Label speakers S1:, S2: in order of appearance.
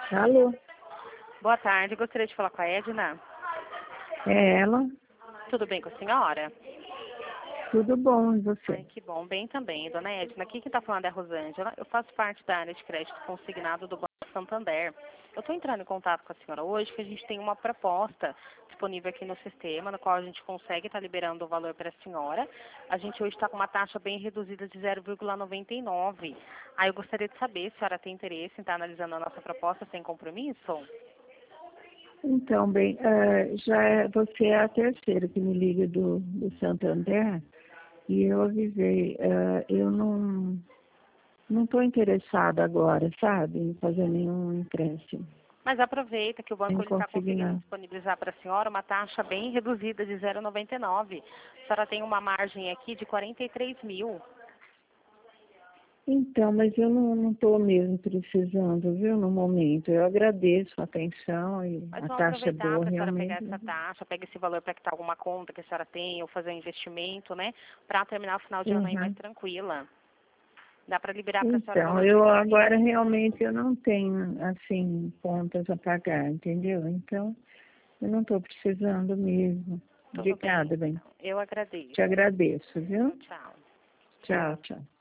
S1: Alô?
S2: Boa tarde, gostaria de falar com a Edna.
S1: É ela?
S2: Tudo bem com a senhora?
S1: Tudo bom, e você?
S2: Ai, que bom, bem também. Dona Edna, aqui quem está falando é a Rosângela. Eu faço parte da área de crédito consignado do Banco Santander. Eu estou entrando em contato com a senhora hoje, que a gente tem uma proposta disponível aqui no sistema, no qual a gente consegue estar liberando o valor para a senhora. A gente hoje está com uma taxa bem reduzida de 0,99. Aí eu gostaria de saber se a senhora tem interesse em estar analisando a nossa proposta sem compromisso?
S1: Então, bem, você é a terceira que me liga do Santander e eu avisei, eu não estou interessada agora, sabe, em fazer nenhum empréstimo,
S2: Mas aproveita que o banco
S1: em
S2: está conseguindo
S1: consignar.
S2: disponibilizar para a senhora uma taxa bem reduzida de 0,99. A senhora tem uma margem aqui de 43 mil.
S1: Então, mas eu não estou mesmo precisando, viu, no momento. Eu agradeço a atenção e
S2: Mas
S1: a
S2: vamos
S1: taxa é
S2: aproveitar
S1: boa,
S2: para a senhora pegar
S1: realmente.
S2: essa taxa, pega esse valor para quitar alguma conta que a senhora tem ou fazer um investimento, né? Para terminar o final de ano aí mais
S1: Uhum.
S2: tranquila. Dá para liberar para a senhora o
S1: Então,
S2: valor de
S1: eu
S2: 3
S1: agora
S2: mil.
S1: realmente eu não tenho, assim, contas a pagar, entendeu? Então, eu não estou precisando mesmo.
S2: Tudo bem,
S1: Obrigada, bem.
S2: então. Eu agradeço.
S1: Te agradeço, viu?
S2: Tchau.
S1: Tchau, tchau.